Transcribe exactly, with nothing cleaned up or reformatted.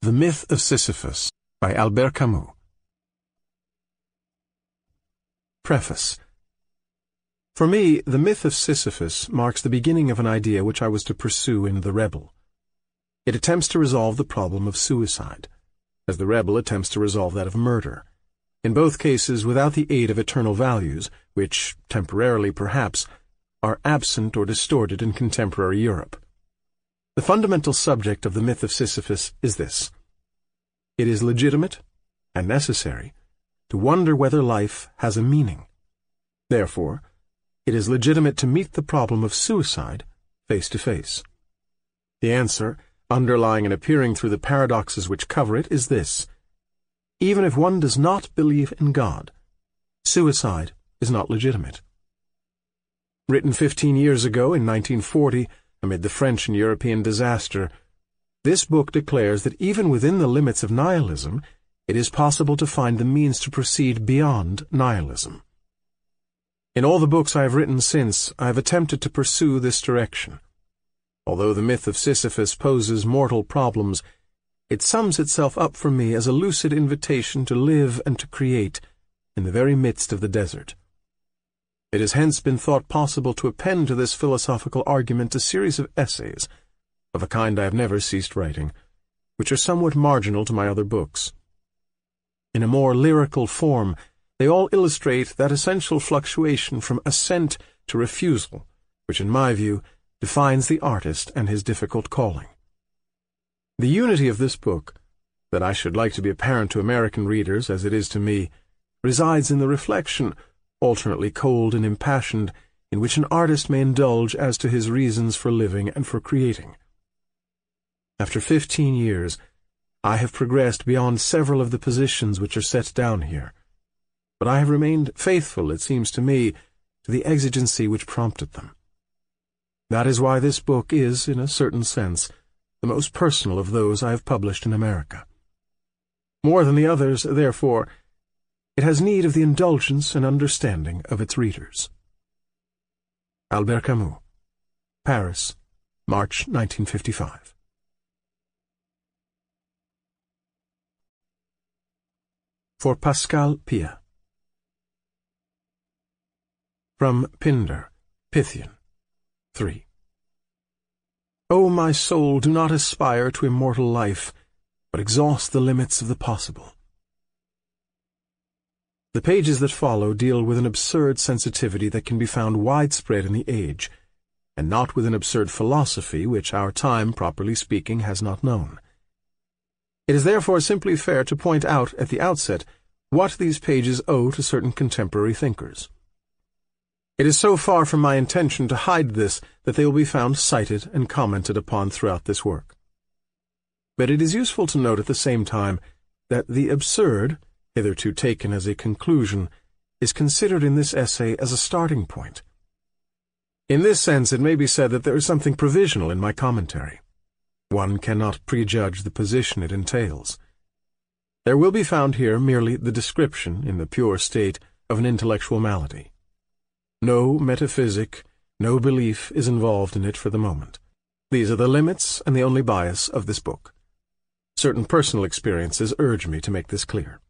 The Myth of Sisyphus by Albert Camus. Preface. For me, the myth of Sisyphus marks the beginning of an idea which I was to pursue in The Rebel. It attempts to resolve the problem of suicide, as The Rebel attempts to resolve that of murder, in both cases without the aid of eternal values, which, temporarily perhaps, are absent or distorted in contemporary Europe. The fundamental subject of the myth of Sisyphus is this: it is legitimate and necessary to wonder whether life has a meaning. Therefore, it is legitimate to meet the problem of suicide face to face. The answer, underlying and appearing through the paradoxes which cover it, is this: even if one does not believe in God, suicide is not legitimate. Written fifteen years ago, in nineteen forty, amid the French and European disaster, this book declares that even within the limits of nihilism, it is possible to find the means to proceed beyond nihilism. In all the books I have written since, I have attempted to pursue this direction. Although the myth of Sisyphus poses mortal problems, it sums itself up for me as a lucid invitation to live and to create in the very midst of the desert. It has hence been thought possible to append to this philosophical argument a series of essays, of a kind I have never ceased writing, which are somewhat marginal to my other books. In a more lyrical form, they all illustrate that essential fluctuation from assent to refusal, which in my view defines the artist and his difficult calling. The unity of this book, that I should like to be apparent to American readers as it is to me, resides in the reflection, alternately cold and impassioned, in which an artist may indulge as to his reasons for living and for creating. After fifteen years, I have progressed beyond several of the positions which are set down here, but I have remained faithful, it seems to me, to the exigency which prompted them. That is why this book is, in a certain sense, the most personal of those I have published in America. More than the others, therefore, it has need of the indulgence and understanding of its readers. Albert Camus, Paris, March nineteen fifty-five. For Pascal Pia. From Pindar, Pythian, three. O my soul, do not aspire to immortal life, but exhaust the limits of the possible. The pages that follow deal with an absurd sensitivity that can be found widespread in the age, and not with an absurd philosophy which our time, properly speaking, has not known. It is therefore simply fair to point out at the outset what these pages owe to certain contemporary thinkers. It is so far from my intention to hide this that they will be found cited and commented upon throughout this work. But it is useful to note at the same time that the absurd, hitherto taken as a conclusion, is considered in this essay as a starting point. In this sense, it may be said that there is something provisional in my commentary. One cannot prejudge the position it entails. There will be found here merely the description, in the pure state, of an intellectual malady. No metaphysic, no belief is involved in it for the moment. These are the limits and the only bias of this book. Certain personal experiences urge me to make this clear.